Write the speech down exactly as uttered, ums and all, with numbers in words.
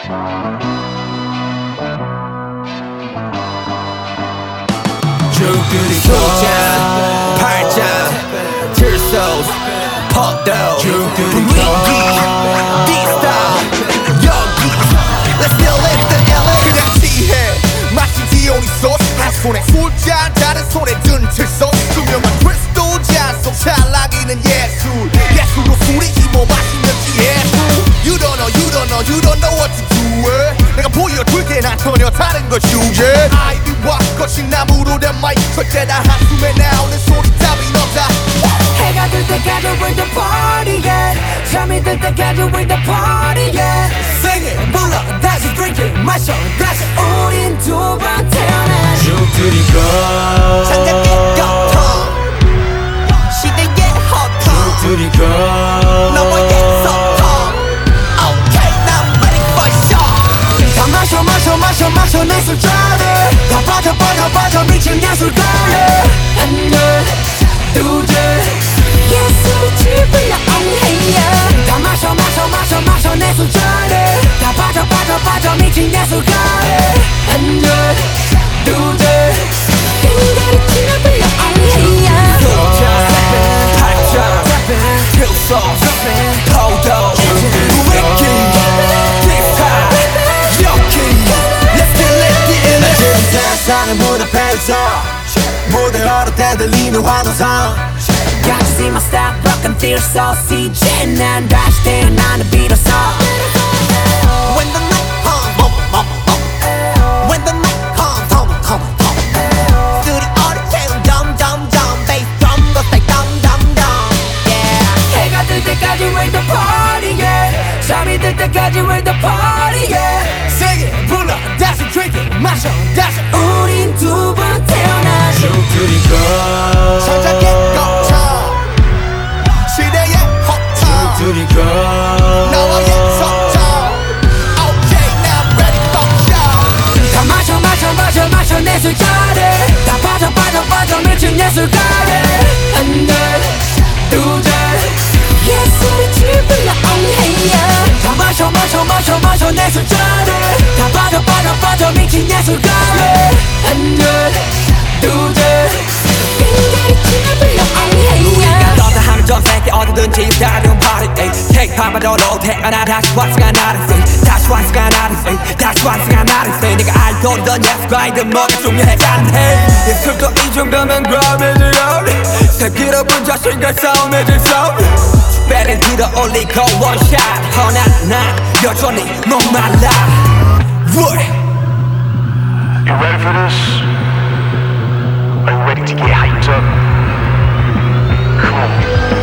죽들이 소자 팔자 들소 퍼도 분위기 디스타일 여기 Let's still live the 엘에이 그냥 취해 마치 디오니 소스 한 손에 술잔 다른 손에 든틀소 투명한 크리스탈 잔속 찰나기는 예술 예술로 술이 힘어 마시는지 예술 You don't know you don't know you don't know what to do it. 내가 보여줄게 난 전혀 다른 걸 주제 아이비와 거친 나무로 된 마이크 절대 다 한숨에 나오는 소리 따윈 없다 해가 들 때까지 we're the party yeah 잠이 들 때까지 we're the party yeah Sing it 불러 다시 drink it 마셔 다시 우린 두 번 태어나 죽들이고 창작의 고통 시대의 허통 죽들이고 너와의 소통 Okay I'm ready for show 다 마셔 마셔 마셔 마셔 내 술잔에 다 빠져 빠져 빠져 미친 예술가에 하나 둘셋 예술이 지불려 only yeah 다 마셔 마셔 마셔 마셔 내 술잔에 다 빠져 빠져 빠져 미친 예술가에 하나 둘셋 인간이 지불려 only yeah 소자 팔자 필소 포도 위키 디스타일 여기 Let's get it get it 지금 세상의 무대에서 무대로 대들리는 환호성 Got to see my style broken tears so 이제 난 다시 태어나는 비로소 When the night comes bum, bum, bum. When the night comes come come come 스튜디오를 채운 dum dum dum bass drum goes like dum dum dum yeah 해가 뜰 때까지 we're the party yeah 잠이 들 때까지 we're the party yeah Sing it 불러 다시 drink it 마셔 다시 우린 두 번 태어나 죽들이고 창작의 고통 시대의 허통 죽들이고 너와의 소통 Okay now I'm ready for show 다 마셔 마셔 마셔 마셔 내 술잔에 다 빠져 빠져 빠져 미친 예술가에 하나 둘셋 예술이 지불려 only yeah 다 마셔 마셔 마셔 마셔 내 술잔에 다 빠져 빠져 빠져 미친 예술가에 하나 둘셋 인간이 지불려 only yeah 너다 하면 전 세계 어디든지 다른 party K-팝만 넣어도 태어나 다시 왔으가 나를 say 다시 왔으가 나를 say 다시 왔으가 나를 say 내가 알던 예술가이든 뭐가 중요하지 해 예술도 이 정도면 그럼이지요 새끼로분 자신과 싸움해질 싸움 배를 들어 올리고 원샷 허나 난 여전히 목말라 What? You ready for this? Are you ready to get hyped up? Come on.